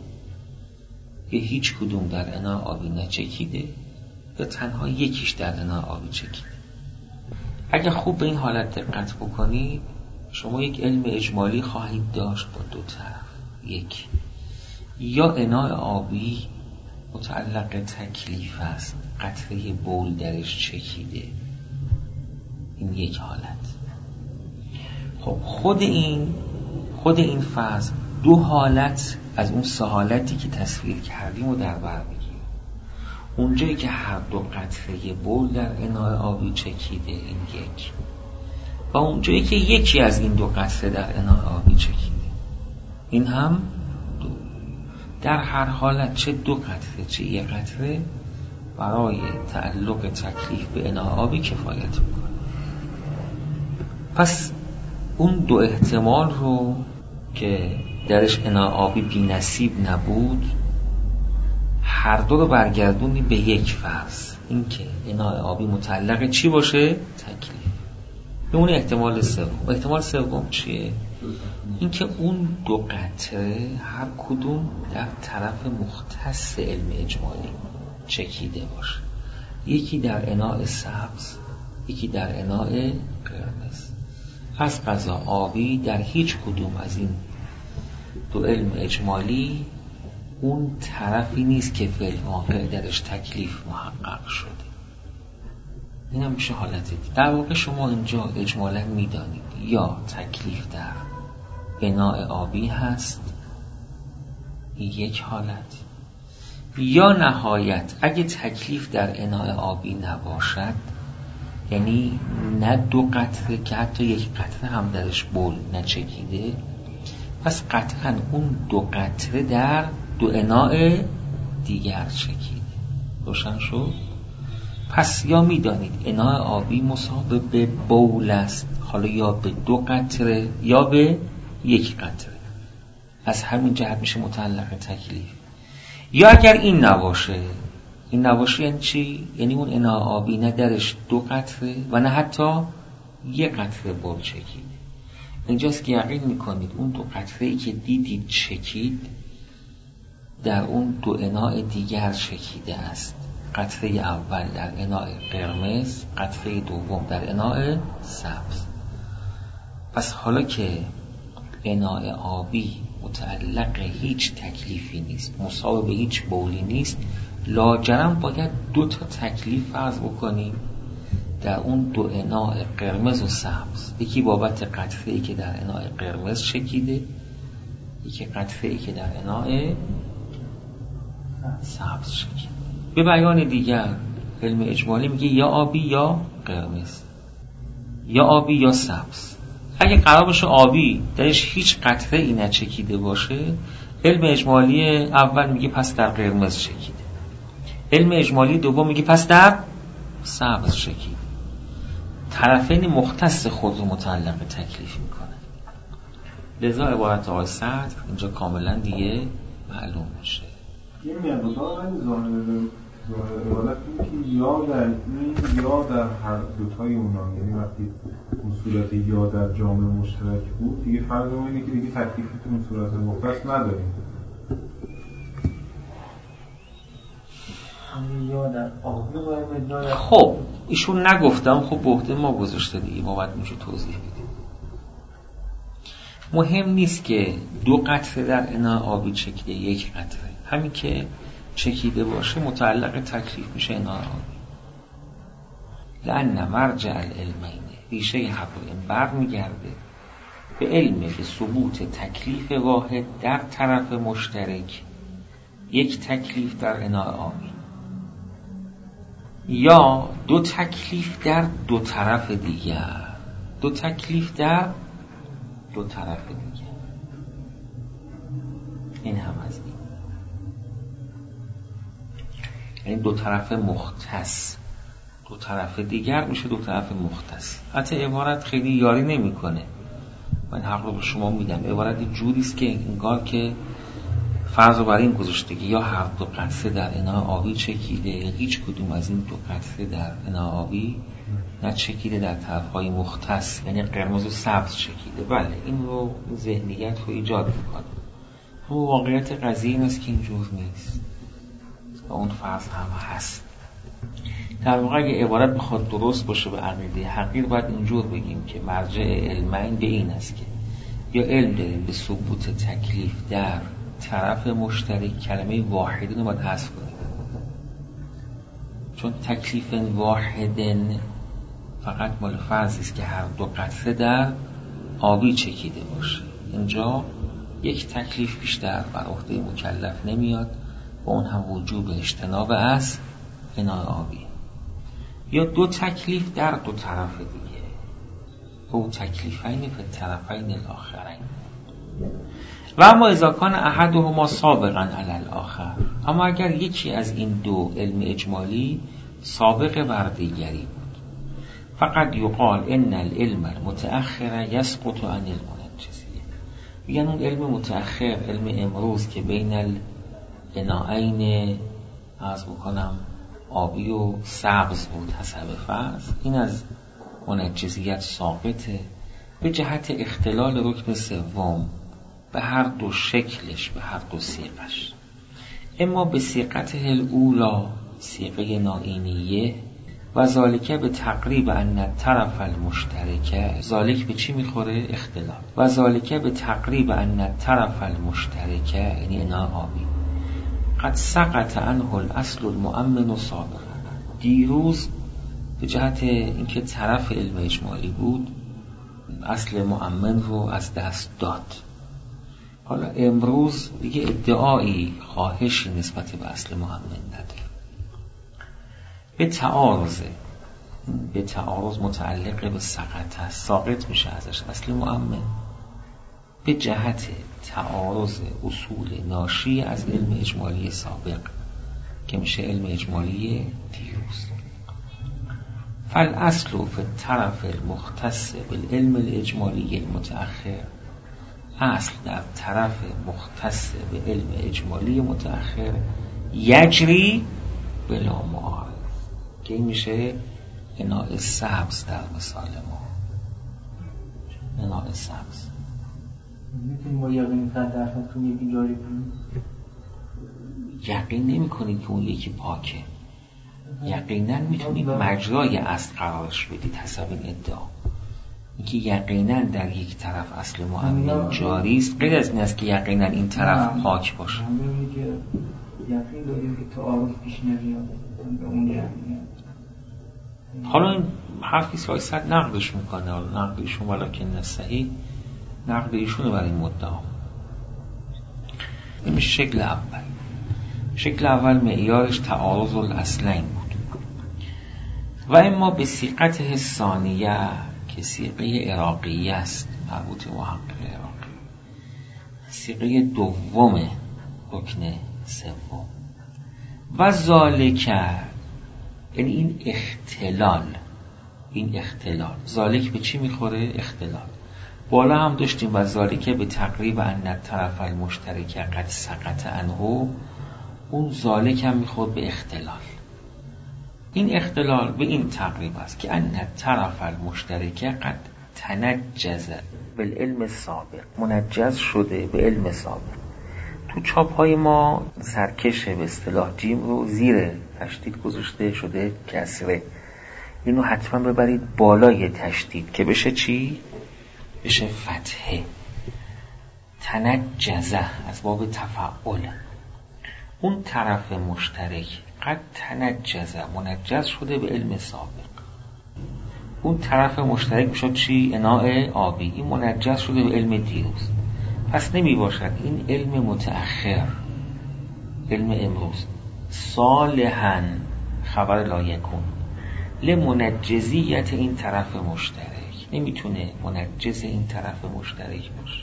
یا هیچ کدوم در اناء آبی نچکیده، یا تنها یکیش در اناء آبی چکیده. اگه خوب به این حالت دقت بکنید، شما یک علم اجمالی خواهید داشت با دو طرف. یک، یا اناء آبی متعلق تکلیف است، قطره بول درش چکیده، این یک حالت. خب خود این خود این فاز دو حالت از اون سه حالتی که تصویر کردیم رو در بر میگیره. اونجایی که هر دو قطره بول در اناء آبی چکیده، این یک، و اونجایی که یکی از این دو قطره در اناء آبی چکیده، این هم دو. در هر حالت چه دو قطره چه یک قطره برای تعلق تکلیف به اناء آبی کفایت میکنه. پس اون دو احتمال رو که درش اناء آبی بی نصیب نبود، هر دو رو برگردونی به یک فرض، این که اناء آبی متعلق چی باشه؟ تکلیف. اون احتمال سوم. احتمال سوم چیه؟ این که اون دو قطره هر کدوم در طرف مختص علم اجمالی چکیده باشه، یکی در اناء سبز، یکی در اناء قرمز. از قضا آبی در هیچ کدوم از این دو علم اجمالی اون طرفی نیست که فعل واقع درش تکلیف محقق شده. این هم میشه حالت دید. در واقع شما اینجا اجمالا میدانید یا تکلیف در اناء آبی هست، یک حالت، یا نهایت اگه تکلیف در اناء آبی نباشد، یعنی نه دو قطره که حتی یک قطره هم درش بول نچکیده، پس قطعا اون دو قطره در دو اناء دیگر چکیده. روشن شد؟ پس یا میدانید اناء آبی مساوی به بول است، حالا یا به دو قطره یا به یک قطره، از همین جهت میشه متعلق تکلیف. یا اگر این نباشه، این نباشه یعنی چی؟ یعنی اون اناء آبی نه درش دو قطره و نه حتی یک قطره بول چکید. اینجاست که یقین میکنید اون دو قطره‌ای که دیدید چکید در اون دو اناء دیگر چکیده است. قطره اول در اناء قرمز، قطره دوم در اناء سبز. پس حالا که اناء آبی متعلق هیچ تکلیفی نیست، مساوی به هیچ بولی نیست، لاجرم باید دو تا تکلیف فرض بکنیم در اون دو اناء قرمز و سبز. یکی بابت قطره‌ای که در اناء قرمز چکیده، یکی قطره‌ای که در اناء سبز چکیده. به بیان دیگر علم اجمالی میگه یا آبی یا قرمز، یا آبی یا سبز. اگه قرار باشه آبی درش هیچ قطره‌ای نچکیده باشه، علم اجمالی اول میگه پس در قرمز چکیده، علم اجمالی دوم میگه پس در سبز چکیده. طرفین مختص خود رو متعلق تکلیف میکنه. لذا عبارت آقای صدر اینجا کاملا دیگه معلوم میشه. یه مقدار این ظاهر عبارت این که یا در این یا در هر دوتای اونا، یعنی وقتی اون صورت یا در جامعه مشترک بود دیگه فرق اینه که دیگه تکلیفی تو اون صورت مختص نداریم. خب ایشون نگفتم، خب به عهده ما گذاشته دیگه، ما باید میشه توضیح بدیم. مهم نیست که دو قطره در اناء آبی چکیده یک قطره، همین که چکیده باشه متعلق تکلیف میشه اناء آبی. لأن مرجع العلمین، ریشه هر دو علم برمیگرده به علم به ثبوت تکلیف واحد در طرف مشترک، یک تکلیف در اناء آبی، یا دو تکلیف در دو طرف دیگر، دو تکلیف در دو طرف دیگر. این هم از این، یعنی دو طرف مختص، دو طرف دیگر میشه دو طرف مختص. حتی عبارت خیلی یاری نمی کنه، من حق رو به شما میدم. عبارت جوری است که انگار که فرض رو برای این گذاشته که یا هر دو قطره در اناء آبی چکیده، یا هیچ کدوم از این دو قطره در اناء آبی نه چکیده در طرفهای مختص، یعنی قرمز و سبز چکیده. بله این رو ذهنیت رو ایجاد میکنه، اما واقعیت قضیه این است که اینجور نیست و اون فرض هم هست. در واقع اگه عبارت بخواد درست باشه به عقیده حقیر، باید اینجور بگیم که مرجع علمین به این است که یا علم داریم به ثبوت تکلیف در طرف مشترک، کلمه واحدین رو باید حذف کنیم، چون تکلیف واحدن فقط مال فرضی است که هر دو قطره در آبی چکیده باشه. اینجا یک تکلیف بیشتر بر عهده مکلف نمیاد و اون هم وجوب اجتناب از اناء آبی. یا دو تکلیف در دو طرف دیگه، او تکلیفین فی الطرفین الاخرین. و اما اذا کان احدهما سابقا علی الاخر، اما اگر یکی از این دو علم اجمالی سابق بر دیگری بود، فقط یقال ان العلم المتأخر یسقط عن المنجزیه، میگن اون علم متأخر، علم امروز که بین الاناین عرض بکنم آبی و سبز بود حسب فرض، این از منجزیت ساقطه به جهت اختلال رکن سوم به هر دو شکلش، به هر دو صیغش. اما به صیغت الاولی، صیغه نائینیه، و ذالک به تقریب ان الطرف المشترکه، ذالک به چی میخوره؟ اختلال. و ذالک به تقریب ان الطرف المشترکه، یعنی اناء آبی، قد سقط عنه الاصل المؤمن سابقا، دیروز به جهت اینکه طرف علم اجمالی بود اصل مؤمن رو از دست داد. حالا امروز دیگه ادعایی، خواهشی نسبت به اصل مؤمن نداره. به تعارض، به تعارض متعلق به سقط هست، ساقط میشه ازش اصل مؤمن به جهت تعارض اصول ناشی از علم اجمالی سابق که میشه علم اجمالی دیروز. فالاصل فی الطرف المختص بالعلم الاجمالی المتأخر، اصل در طرف مختص به علم اجمالی متأخر یجری بلا معارض، که این میشه اناء سبز در مثال ما. اناء سبز میتونیم با یقین صد درصد تو یکی جاری کنیم؟ یقین نمی کنید که اون یکی پاکه، یقینا میتونید مجرای اصل قرارش بدید حسب این ادعا. اینکه یقینا در یک طرف اصل مؤمن جاری است غیر از این است که یقینا این طرف پاک باشه. من میگم که یقین داریم که تعارض پیش نمیاد به اون یقین. حالا این حرفی سای صد نقدش میکنه، حالا نقد ایشون ولکن صحیح نقد ایشونه برای این مدعا. این میشه شکل اول. شکل اول معیارش تعارض الاصلین بود. و اما به صیغت ثانیه که صیغه عراقی است، مربوط محقق عراقی، صیغه دوم رکن سوم، و ذالک، یعنی این اختلال، این اختلال ذالک به چی میخوره؟ اختلال. بالا هم داشتیم و ذالک به تقریب ان الطرف المشترک قد سقط عنه، اون ذالک هم میخورد به اختلال. این اختلال به این تقریب است که ان الطرف المشترک قد تنجز بالعلم سابق، منجز شده به علم سابق. تو چاپ های ما سرکش به اصطلاح جیم رو زیر تشدید گذاشته شده کسره، اینو حتما ببرید بالای تشدید که بشه چی؟ بشه فتحه. تنجزه از باب تفعول، اون طرف مشترک قد تنجزه، منجز شده به علم سابق. اون طرف مشترک میشد چی؟ اناء آبی، این منجز شده به علم دیروز. پس نمی باشد این علم متأخر، علم امروز، صالحاً خبر لا یکون لمنجزیت این طرف مشترک، نمیتونه منجز این طرف مشترک باشه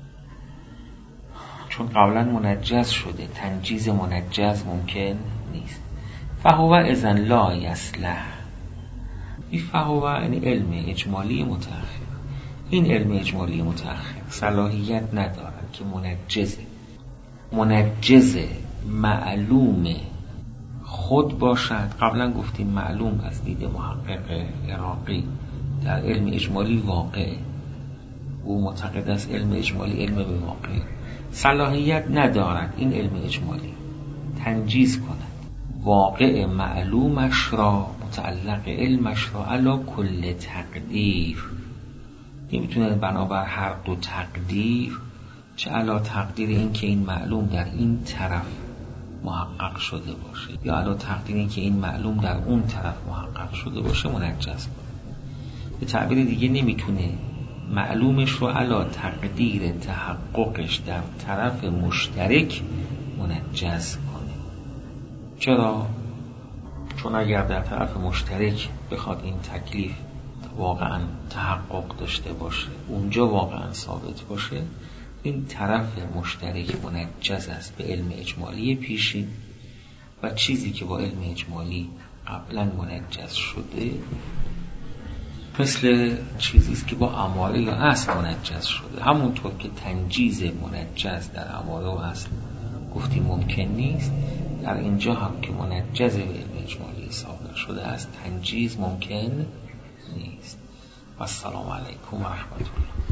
چون قبلا منجز شده، تنجیز منجز ممکن نیست. فهو اذن لا یصلح، این فهو یعنی علم اجمالی متأخر، این علم اجمالی متأخر صلاحیت ندارد که منجزه منجز معلوم خود باشد. قبلا گفتیم معلوم از دید محقق عراقی در علم اجمالی واقع، او معتقد است علم اجمالی علم به واقع، صلاحیت ندارد این علم اجمالی تنجیز کند واقع معلومش را، متعلق علمش را علا کل تقدیر، نمیتونه بنابر هر دو تقدیر، چه علا تقدیر این که این معلوم در این طرف محقق شده باشه یا علا تقدیر این که این معلوم در اون طرف محقق شده باشه منجز کنه. به تعبیر دیگه نمیتونه معلومش رو علا تقدیر تحققش در طرف مشترک منجز کنه. چرا؟ چون اگر در طرف مشترک بخواد این تکلیف واقعا تحقق داشته باشه، اونجا واقعا ثابت باشه، این طرف مشترک منجز است به علم اجمالی پیشین و چیزی که با علم اجمالی قبلا منجز شده مثل چیزیست که با اماره یا اصل منجز شده. همونطور که تنجیز منجز در اماره و اصل گفتیم ممکن نیست، در اینجا هم که منجز به علم اجمالی صادر شده است تنجیز ممکن نیست. و السلام علیکم و رحمت الله.